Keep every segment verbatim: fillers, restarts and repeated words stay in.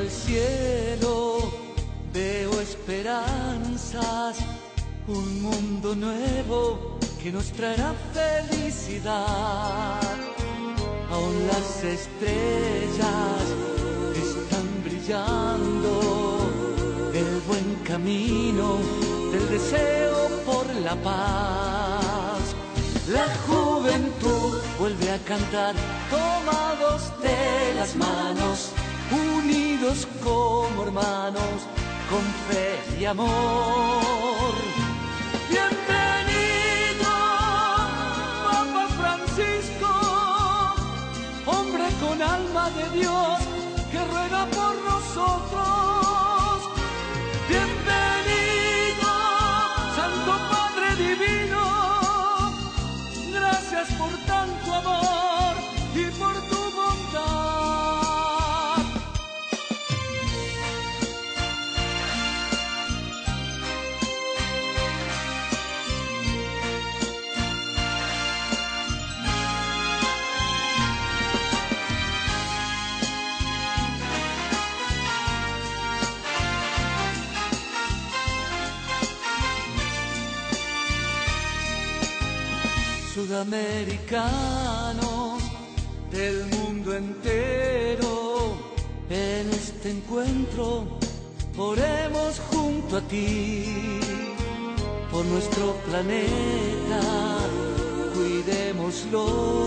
al cielo veo esperanzas, un mundo nuevo que nos traerá felicidad. Aún las estrellas están brillando del buen camino, del deseo por la paz. La juventud vuelve a cantar, tomados de las manos, unidos como hermanos, con fe y amor. Bienvenido, Papa Francisco, hombre con alma de Dios que ruega por nosotros. Bienvenido, Santo Padre Divino, gracias por tanto amor y por tu bondad. Sudamericanos del mundo entero, en este encuentro oremos junto a ti, por nuestro planeta, cuidémoslo,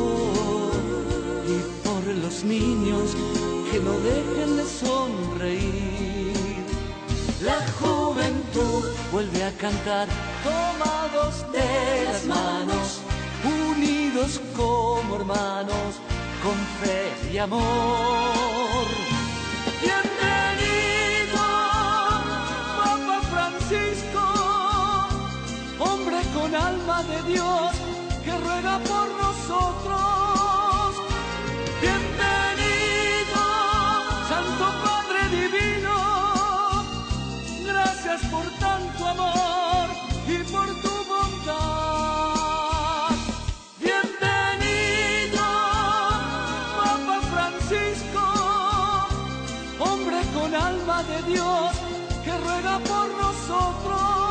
y por los niños que no dejen de sonreír. La juventud vuelve a cantar, tomados de las manos, unidos como hermanos, con fe y amor. Bienvenido, Papa Francisco, hombre con alma de Dios que ruega por nosotros. Bienvenido, Santo Padre Divino, gracias por tanto amor y por tu bondad. Hombre con alma de Dios que ruega por nosotros.